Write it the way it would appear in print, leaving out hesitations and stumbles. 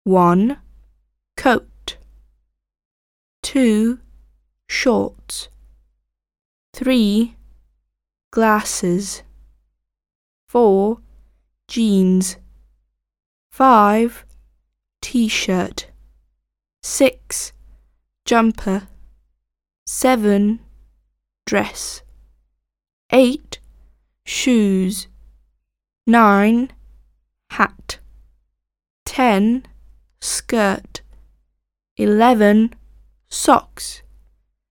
1. Coat. 2. Shorts. 3. Glasses. 4. Jeans. 5. T-shirt. 6. Jumper. 7. Dress. 8. Shoes. 9. Hat. 10. Skirt. 11. Socks.